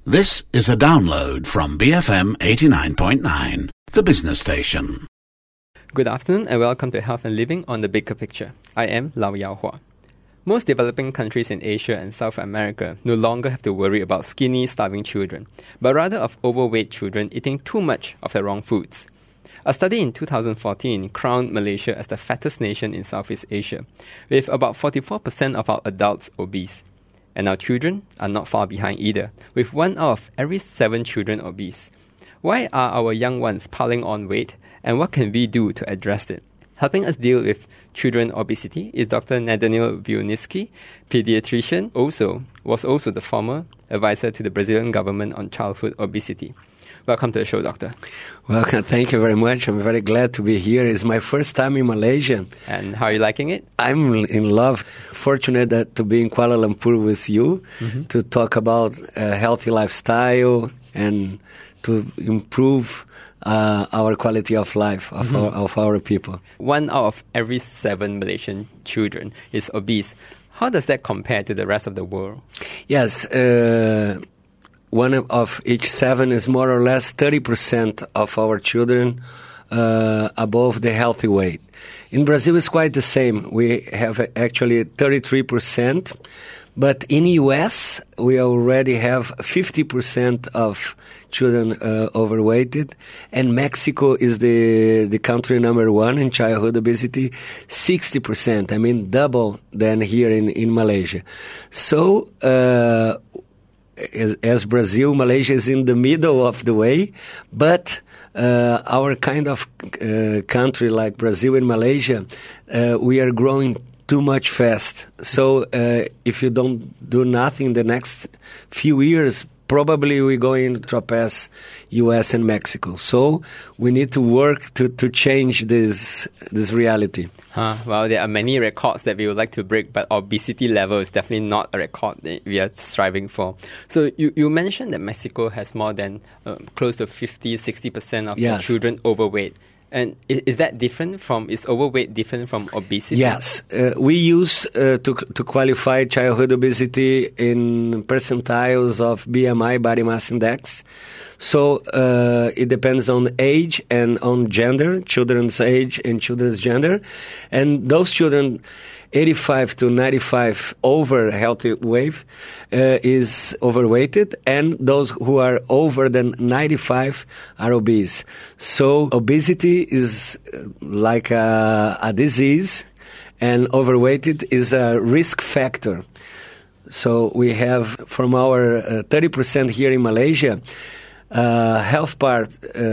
This is a download from BFM 89.9, the business station. Good afternoon and welcome to Health and Living on the Bigger Picture. I am Lau Yao Hua. Most developing countries in Asia and South America no longer have to worry about skinny, starving children, but rather of overweight children eating too much of the wrong foods. A study in 2014 crowned Malaysia as the fattest nation in Southeast Asia, with about 44% of our adults obese. And our children are not far behind either, with 1 out of every 7 children obese. Why are our young ones piling on weight, and what can we do to address it? Helping us deal with children obesity is Dr. Nathaniel Wieniawski, pediatrician, was also the former advisor to the Brazilian government on childhood obesity. Welcome to the show, Doctor. Welcome. Thank you very much. I'm very glad to be here. It's my first time in Malaysia. And how are you liking it? I'm in love. Fortunate to be in Kuala Lumpur with you to talk about a healthy lifestyle and to improve our quality of life of our people. 1 out of every 7 Malaysian children is obese. How does that compare to the rest of the world? Yes, 1 of each 7 is more or less 30% of our children above the healthy weight. In Brazil, it's quite the same. We have actually 33%, but in U.S., we already have 50% of children overweighted, and Mexico is the country number 1 in childhood obesity, 60%. I mean, double than here in Malaysia. So, as Brazil, Malaysia is in the middle of the way, but our kind of country like Brazil and Malaysia, we are growing too much fast. So if you don't do nothing the next few years, probably we're going to surpass U.S. and Mexico. So we need to work to change this reality. Well, there are many records that we would like to break, but obesity level is definitely not a record that we are striving for. So you mentioned that Mexico has more than close to 50-60% of the children overweight. And is that different from, is overweight different from obesity? Yes. We use to qualify childhood obesity in percentiles of BMI, body mass index. So it depends on age and on gender, children's age and children's gender. And those children 85 to 95 over healthy weight is overweighted, and those who are over than 95 are obese. So obesity is like a disease, and overweighted is a risk factor. So we have from our 30% here in Malaysia, health part,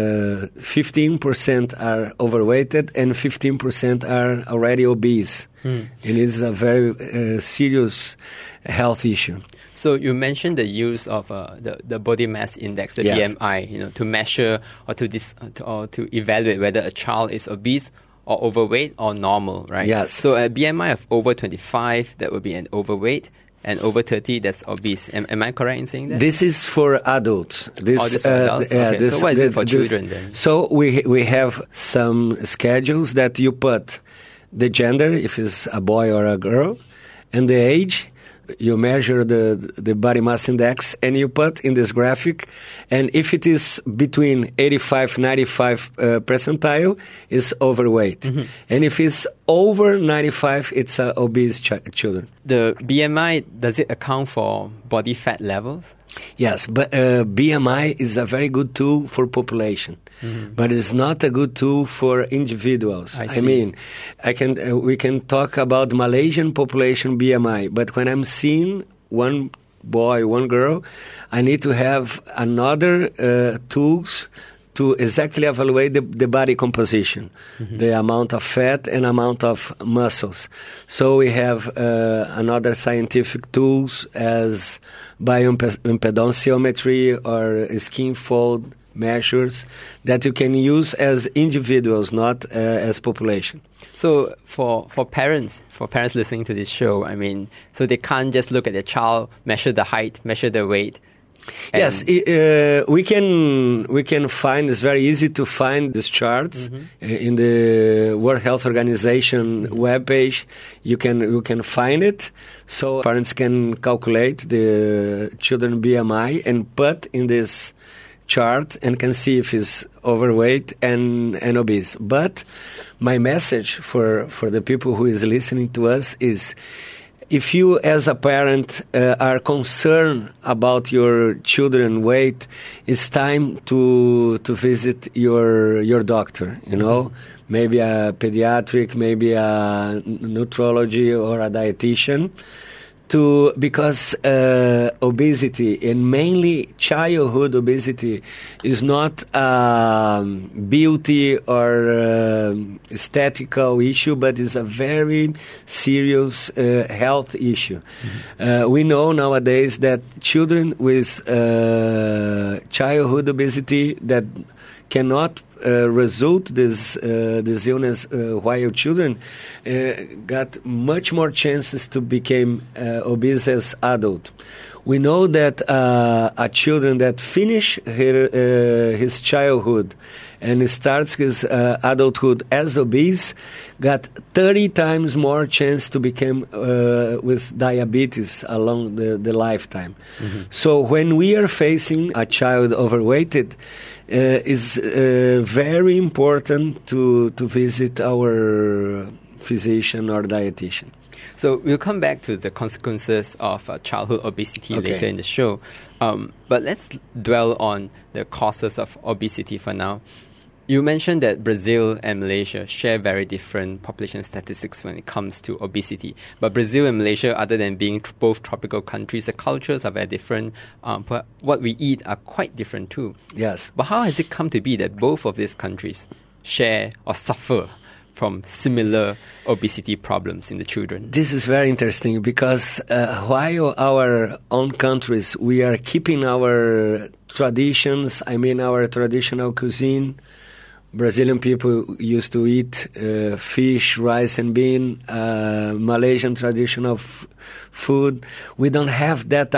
15% are overweighted and 15% are already obese. And it's a very serious health issue. So you mentioned the use of the body mass index, the BMI, to measure or to evaluate whether a child is obese or overweight or normal, right? Yes. So a BMI of over 25, that would be an overweight. And over 30, that's obese. Am I correct in saying that? This is for adults. This for adults? Okay. So what is it for children then? So we have some schedules that you put the gender, if it's a boy or a girl, and the age. You measure the body mass index, and you put in this graphic, and if it is between 85-95 percentile, it's overweight. And if it's over 95, it's obese children. The BMI, does it account for body fat levels? Yes, but BMI is a very good tool for population, but it's not a good tool for individuals. I mean, we can talk about Malaysian population BMI, but when I'm seeing one boy, one girl, I need to have another tools to exactly evaluate the body composition, the amount of fat and amount of muscles. So we have another scientific tools as bioimpedance or skin fold measures that you can use as individuals, not as population. So for parents listening to this show, I mean, so they can't just look at their child, measure the height, measure the weight, Yes, we can find. It's very easy to find these charts in the World Health Organization webpage. You can find it, so parents can calculate the children BMI and put in this chart and can see if he's overweight and obese. But my message for the people who is listening to us is, if you as a parent are concerned about your children's weight, it's time to visit your doctor, you know, maybe a pediatric, maybe a nutrology or a dietitian, because obesity, and mainly childhood obesity, is not a beauty or aesthetical issue, but is a very serious health issue. We know nowadays that children with childhood obesity that cannot result this illness while children got much more chances to become obese as adult. We know that a children that finish his childhood and starts his adulthood as obese got 30 times more chance to become with diabetes along the lifetime. So when we are facing a child overweighted, is very important to visit our physician or dietitian. So we'll come back to the consequences of childhood obesity later in the show. But let's dwell on the causes of obesity for now. You mentioned that Brazil and Malaysia share very different population statistics when it comes to obesity. But Brazil and Malaysia, other than being both tropical countries, the cultures are very different. But what we eat are quite different too. Yes. But how has it come to be that both of these countries share or suffer from similar obesity problems in the children? This is very interesting because while our own countries, we are keeping our traditions, our traditional cuisine. Brazilian people used to eat fish, rice and bean, Malaysian traditional food. We don't have that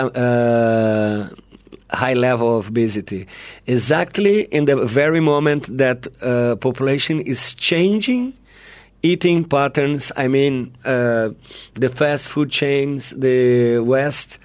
high level of obesity. Exactly in the very moment that population is changing eating patterns, the fast food chains, the West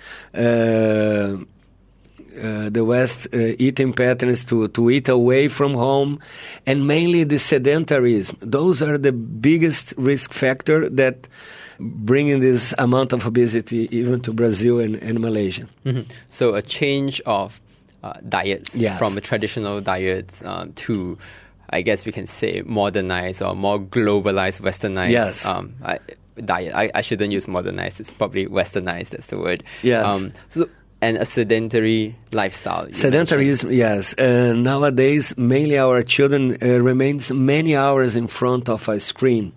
eating patterns to eat away from home, and mainly the sedentarism. Those are the biggest risk factor that bringing this amount of obesity even to Brazil and Malaysia. So a change of diets from a traditional diets to, I guess we can say, modernized or more globalized, westernized diet. I shouldn't use modernized, it's probably westernized, that's the word. Yes. And a sedentary lifestyle. Sedentarism, yes. Nowadays, mainly our children remains many hours in front of a screen.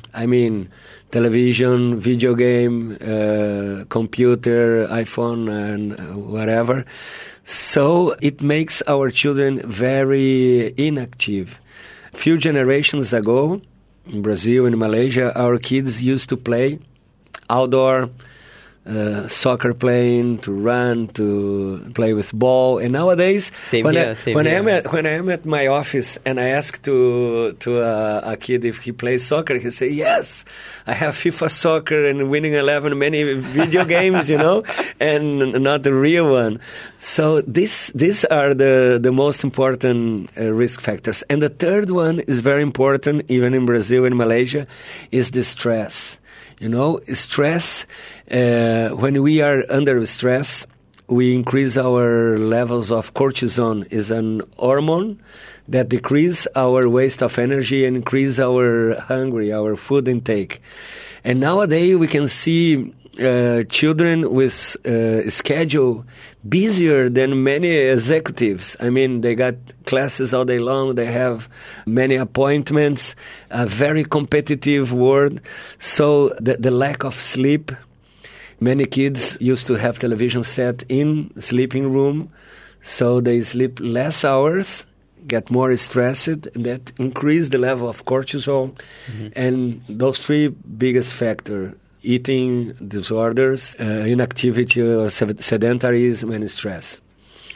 Television, video game, computer, iPhone, and whatever. So it makes our children very inactive. A few generations ago, in Brazil and Malaysia, our kids used to play outdoor, soccer playing, to run, to play with ball. And nowadays, when I am at my office and I ask to a kid if he plays soccer, he say, yes, I have FIFA soccer and Winning 11, many video games, and not the real one. So these are the most important risk factors. And the third one is very important, even in Brazil and Malaysia, is the stress. Stress, when we are under stress, we increase our levels of cortisol. Is an hormone that decrease our waste of energy and increase our hunger, our food intake. And nowadays we can see children with schedule busier than many executives. They got classes all day long. They have many appointments, a very competitive world. So the lack of sleep, many kids used to have television set in sleeping room. So they sleep less hours, get more stressed, and that increase the level of cortisol. And those three biggest factors: eating disorders, inactivity or sedentarism, and stress.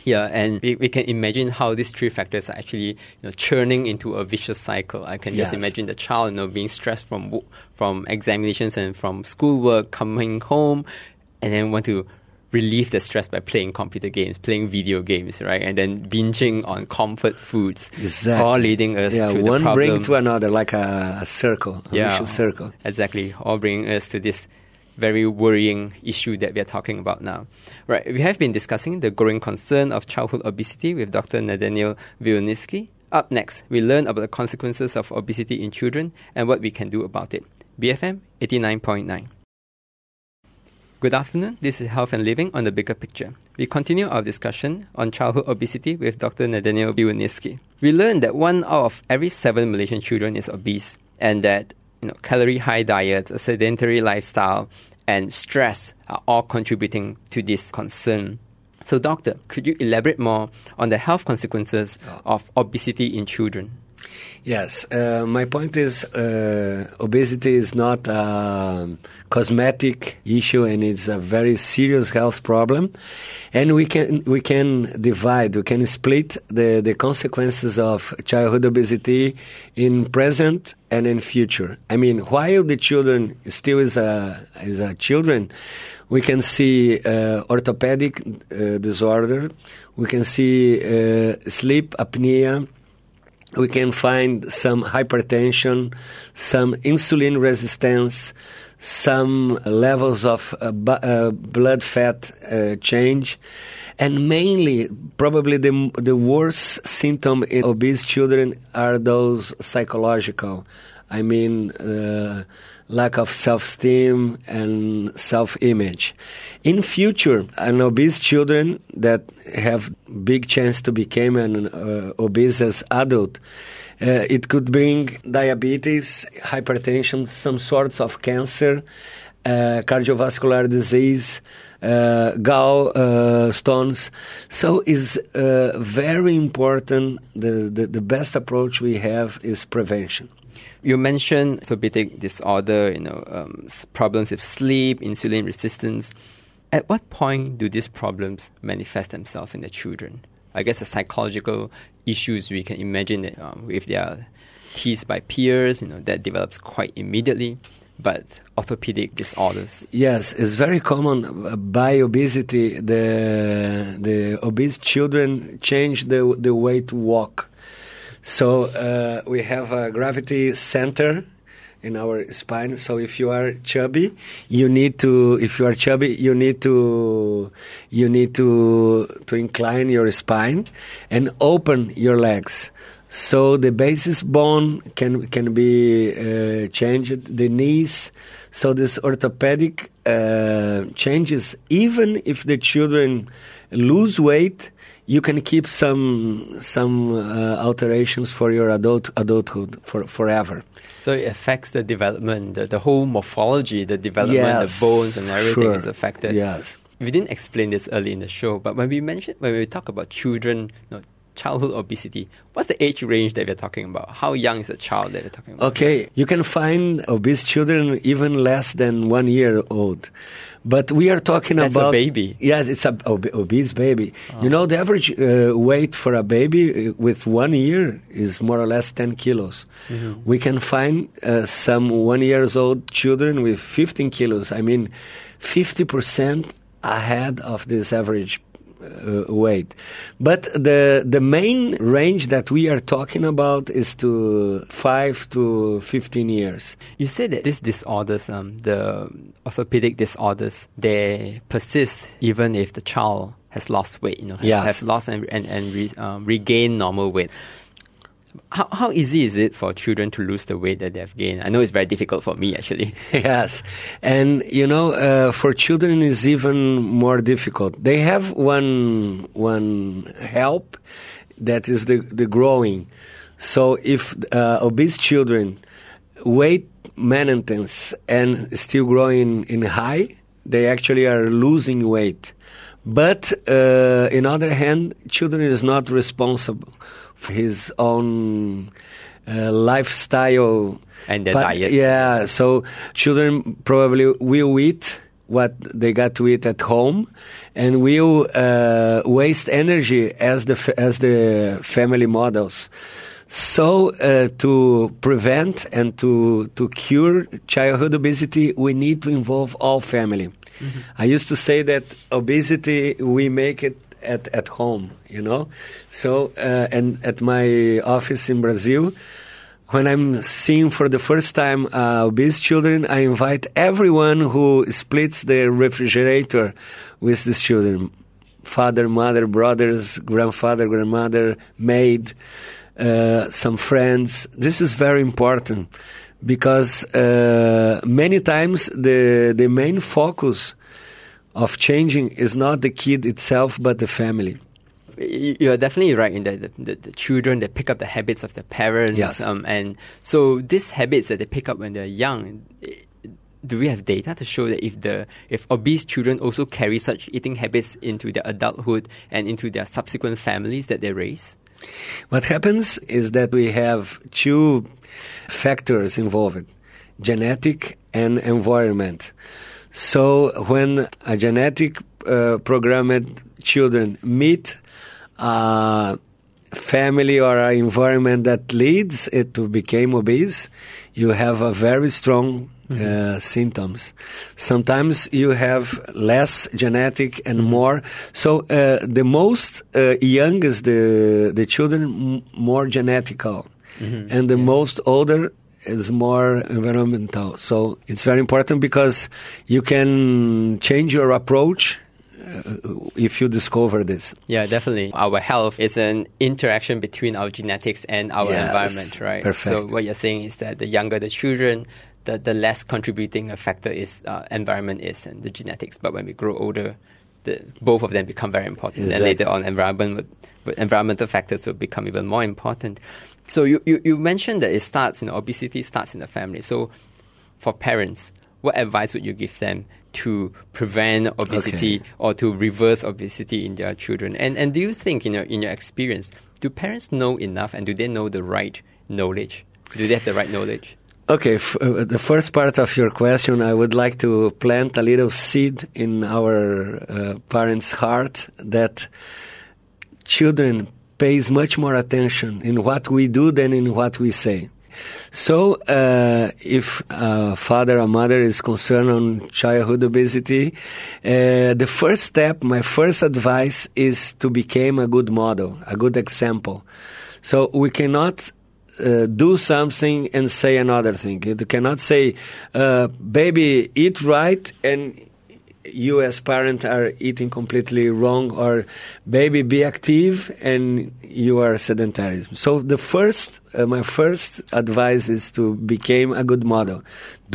Yeah, and we can imagine how these three factors are actually churning into a vicious cycle. I can just imagine the child being stressed from examinations and from schoolwork, coming home, and then want to relieve the stress by playing computer games, playing video games, right? And then binging on comfort foods. Exactly. All leading us to the problem. One bring to another, like a circle, a vicious circle. Exactly. All bringing us to this very worrying issue that we are talking about now. Right, we have been discussing the growing concern of childhood obesity with Dr. Nathaniel Wilniewski. Up next, we learn about the consequences of obesity in children and what we can do about it. BFM 89.9. Good afternoon, this is Health and Living on the Bigger Picture. We continue our discussion on childhood obesity with Dr. Nathaniel Wilniewski. We learned that 1 out of every 7 Malaysian children is obese, and that calorie-high diets, a sedentary lifestyle, and stress are all contributing to this concern. So, Doctor, could you elaborate more on the health consequences of obesity in children? Yes, my point is obesity is not a cosmetic issue, and it's a very serious health problem. And we can split the consequences of childhood obesity in present and in future. I mean, while the children still is a children, we can see orthopedic disorder, we can see sleep apnea. We can find some hypertension, some insulin resistance, some levels of blood fat change, and mainly, probably the worst symptom in obese children are those psychological. I mean, lack of self-esteem and self-image. In future, an obese children that have big chance to become an obese as adult, it could bring diabetes, hypertension, some sorts of cancer, cardiovascular disease, gallstones. So it's very important. The best approach we have is prevention. You mentioned orthopedic disorder, problems with sleep, insulin resistance. At what point do these problems manifest themselves in the children? I guess the psychological issues, we can imagine that if they are teased by peers, that develops quite immediately. But orthopedic disorders. Yes, it's very common. By obesity, the obese children change the way to walk. So we have a gravity center in our spine. So if you are chubby, you need to incline your spine and open your legs. So the basis bone can be changed, the knees. So this orthopedic changes. Even if the children lose weight, you can keep some alterations for your adulthood forever. So it affects the development, the whole morphology, the development, the bones and everything is affected. Yes. We didn't explain this early in the show, but when we talk about children, childhood obesity, what's the age range that we're talking about? How young is the child that we're talking about? Okay, you can find obese children even less than 1 year old. But we are talking about... That's a baby. Yes, it's an obese baby. Oh. The average weight for a baby with 1 year is more or less 10 kilos. Mm-hmm. We can find some 1 year old children with 15 kilos. I mean, 50% ahead of this average weight. But the main range that we are talking about is to 5 to 15 years. You said that these disorders, the orthopedic disorders, they persist even if the child has lost weight, have lost and regained normal weight. How easy is it for children to lose the weight that they have gained? I know it's very difficult for me, actually. Yes. And, for children it's even more difficult. They have one help, that is the growing. So if obese children weight maintenance and still growing in high, they actually are losing weight. But, on the other hand, children is not responsible for his own lifestyle. And their diet. Yeah, so children probably will eat what they got to eat at home, and will waste energy as the family models. So to prevent and to cure childhood obesity, we need to involve all family. Mm-hmm. I used to say that obesity, we make it at home, So, and at my office in Brazil, when I'm seeing for the first time obese children, I invite everyone who splits their refrigerator with these children. Father, mother, brothers, grandfather, grandmother, maid, some friends. This is very important because many times the main focus of changing is not the kid itself, but the family. You're definitely right in that the children, they pick up the habits of their parents. Yes. And so these habits that they pick up when they're young, do we have data to show that if obese children also carry such eating habits into their adulthood and into their subsequent families that they raise? What happens is that we have two factors involved, genetic and environment. So when a genetic programmed children meet a family or an environment that leads it to become obese, you have a very strong symptoms. Sometimes you have less genetic and more. So the most young is the children more genetical, and the most older is more environmental. So it's very important because you can change your approach if you discover this. Yeah, definitely. Our health is an interaction between our genetics and our environment, right? Perfect. So what you're saying is that the younger the children, the less contributing a factor is environment is and the genetics. But when we grow older, both of them become very important. Exactly. And later on, environmental factors will become even more important. So you mentioned that obesity starts in the family. So for parents, what advice would you give them to prevent obesity or to reverse obesity in their children? And do you think, in your experience, do parents know enough and do they know the right knowledge? Do they have the right knowledge? Okay, the first part of your question, I would like to plant a little seed in our parents' heart that children pays much more attention in what we do than in what we say. So if a father or mother is concerned on childhood obesity, the first step, my first advice is to become a good model, a good example. So we cannot do something and say another thing. You cannot say, baby, eat right, and you as parent are eating completely wrong, or baby, be active and you are sedentary. So the my first advice is to become a good model.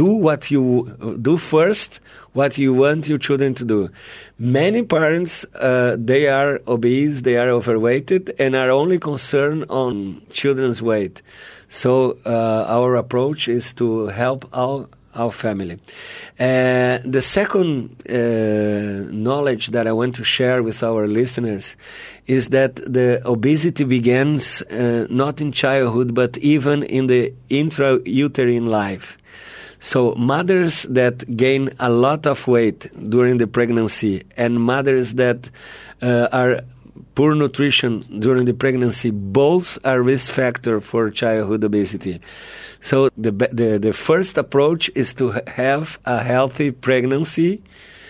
Do first what you want your children to do. Many parents, they are obese, they are overweighted, and are only concerned on children's weight. So our approach is to help our family. The second knowledge that I want to share with our listeners is that the obesity begins not in childhood, but even in the intrauterine life. So mothers that gain a lot of weight during the pregnancy and mothers that are poor nutrition during the pregnancy, both are risk factor for childhood obesity. So the first approach is to have a healthy pregnancy,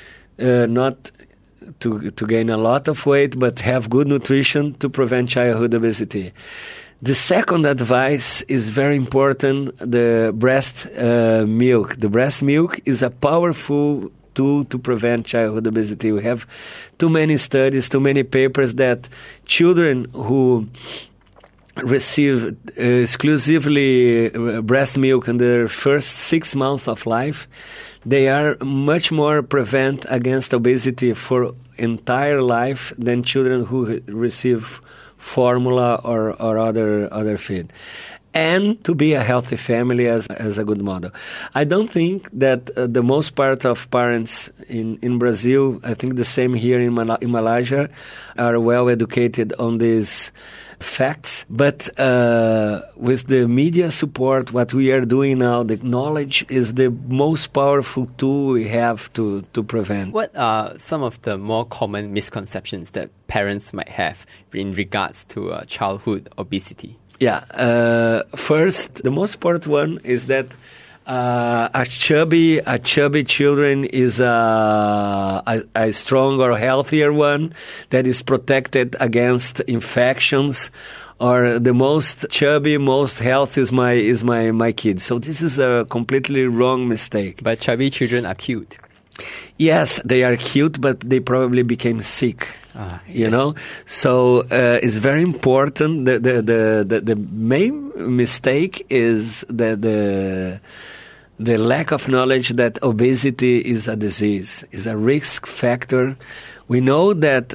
not to gain a lot of weight, but have good nutrition to prevent childhood obesity. The second advice is very important, the breast milk. The breast milk is a powerful tool to prevent childhood obesity. We have too many studies, too many papers that children who receive exclusively breast milk in their first 6 months of life, they are much more prevent against obesity for entire life than children who receive formula or other feed. and to be a healthy family as a good model. I don't think that the most part of parents in Brazil, I think the same here in Malaysia, are well educated on these facts. But with the media support, what we are doing now, the knowledge is the most powerful tool we have to prevent. What are some of the more common misconceptions that parents might have in regards to childhood obesity? Yeah. First, the most important one is that a chubby children is a stronger, healthier one that is protected against infections. Or the most chubby, most healthy is my kid. So this is a completely wrong mistake. But chubby children are cute. Yes, they are cute, but they probably became sick. You know, so it's very important. The main mistake is the lack of knowledge that obesity is a disease, is a risk factor. We know that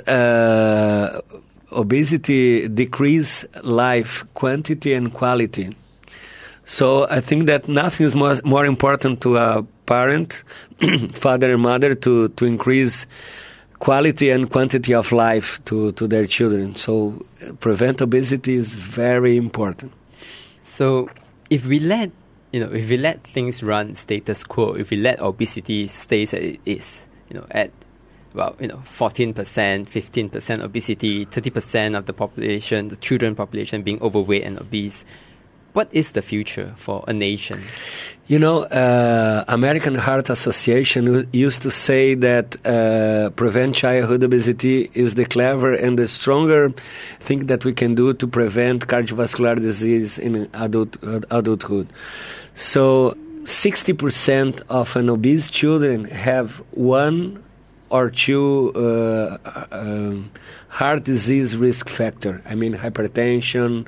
obesity decreases life quantity and quality. So I think that nothing is more important to a parent, father and mother, to increase quality and quantity of life to their children. So prevent obesity is very important. So if we let things run status quo, if we let obesity stay as it is, at 14%, 15% obesity, 30% of the population, the children population being overweight and obese, what is the future for a nation? American Heart Association used to say that prevent childhood obesity is the clever and the stronger thing that we can do to prevent cardiovascular disease in adulthood. So 60% of an obese children have one or two heart disease risk factor. I mean hypertension,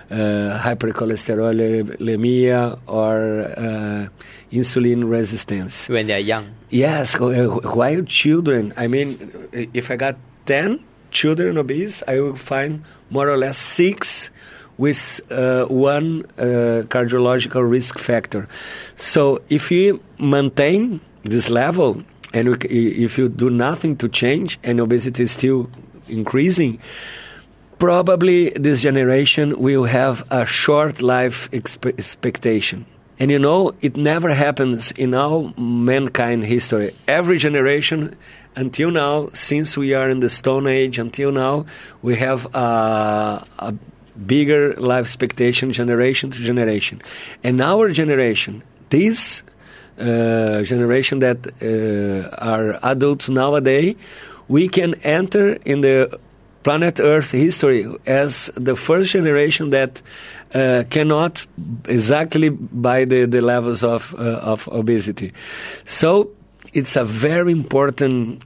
hypercholesterolemia, or insulin resistance. When they're young? Yes, while children, I mean, if I got 10 children obese, I will find more or less 6 with one cardiological risk factor. So if you maintain this level, and if you do nothing to change, and obesity is still increasing, probably this generation will have a short life expectation. And it never happens in all mankind history. Every generation, until now, since we are in the Stone Age, until now, we have a bigger life expectation generation to generation. And our generation, this generation that are adults nowadays, we can enter in the planet Earth history as the first generation that cannot exactly by the levels of obesity. So it's a very important.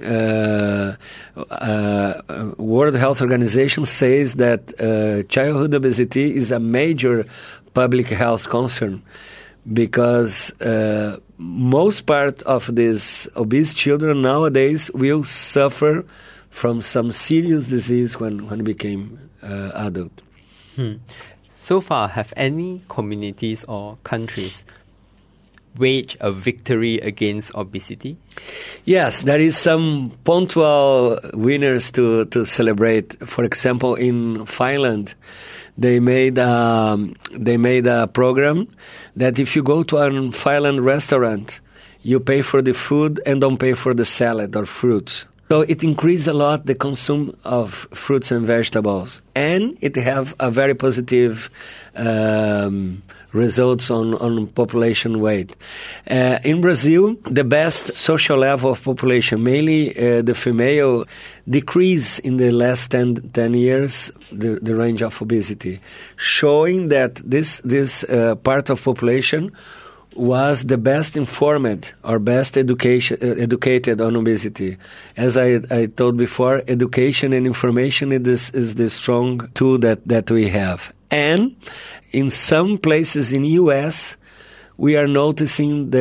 World Health Organization says that childhood obesity is a major public health concern because most part of these obese children nowadays will suffer from some serious disease when became adult. So far, have any communities or countries waged a victory against obesity? Yes, there is some punctual winners to celebrate. For example, in Finland, they made a program that if you go to a Finland restaurant, you pay for the food and don't pay for the salad or fruits. So it increased a lot the consumption of fruits and vegetables, and it have a very positive results on population weight. In Brazil, the best social level of population, mainly the female, decreased in the last 10 years the range of obesity, showing that this part of population was the best informed or best educated on obesity. As I told before, education and information is the strong tool that we have. And in some places in U.S., we are noticing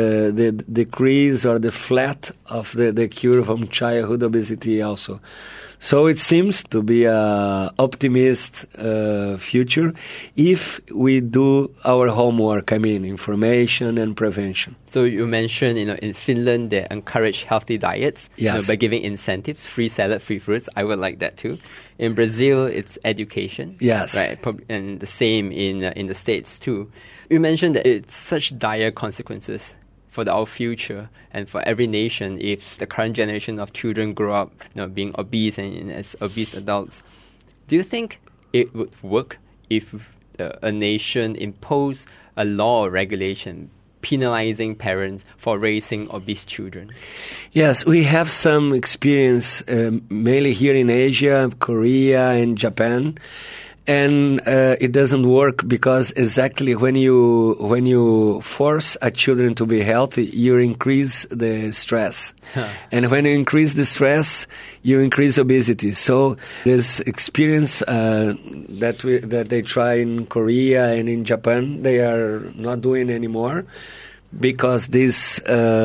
the decrease or the flat of the curve on childhood obesity also. So it seems to be an optimist future if we do our homework, information and prevention. So you mentioned, in Finland they encourage healthy diets, yes, by giving incentives, free salad, free fruits. I would like that too. In Brazil, it's education. Yes. Right, and the same in the States too. You mentioned that it's such dire consequences for our future and for every nation if the current generation of children grow up being obese and as obese adults. Do you think it would work if a nation imposed a law or regulation penalizing parents for raising obese children? Yes, we have some experience mainly here in Asia, Korea and Japan. And it doesn't work because exactly when you force a children to be healthy, you increase the stress. And when you increase the stress, you increase obesity. So this experience that they try in Korea and in Japan, they are not doing anymore because these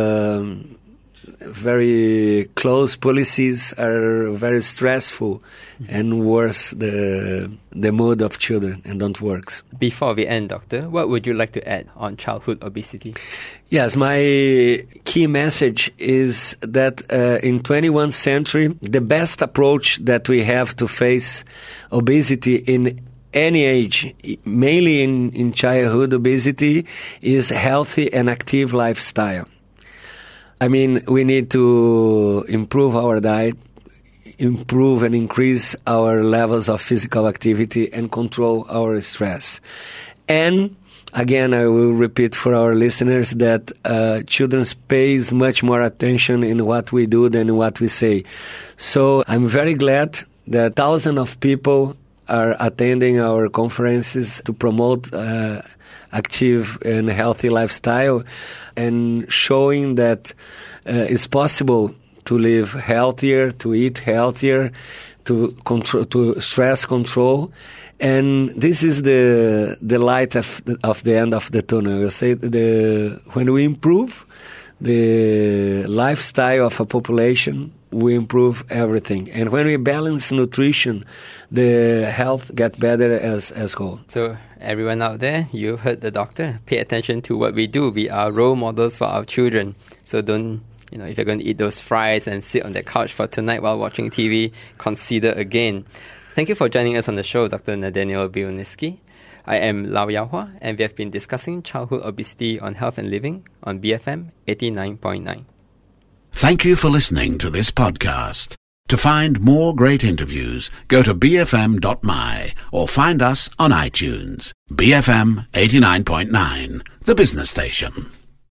very close policies are very stressful and worse the mood of children and don't work. Before we end, Doctor, what would you like to add on childhood obesity? Yes, my key message is that in 21st century, the best approach that we have to face obesity in any age, mainly in childhood obesity, is healthy and active lifestyle. We need to improve our diet, improve and increase our levels of physical activity and control our stress. And again, I will repeat for our listeners that children pays much more attention in what we do than what we say. So I'm very glad that thousands of people are attending our conferences to promote active and healthy lifestyle and showing that it's possible to live healthier, to eat healthier, to stress control. And this is the light of the end of the tunnel. I say when we improve the lifestyle of a population, we improve everything. And when we balance nutrition, the health gets better as whole. So everyone out there, you heard the doctor. Pay attention to what we do. We are role models for our children. So don't, if you're going to eat those fries and sit on the couch for tonight while watching TV, consider again. Thank you for joining us on the show, Dr. Nathaniel Bielniewski. I am Lau Yaohua, and we have been discussing childhood obesity on Health and Living on BFM 89.9. Thank you for listening to this podcast. To find more great interviews, go to bfm.my or find us on iTunes. BFM 89.9, the business station.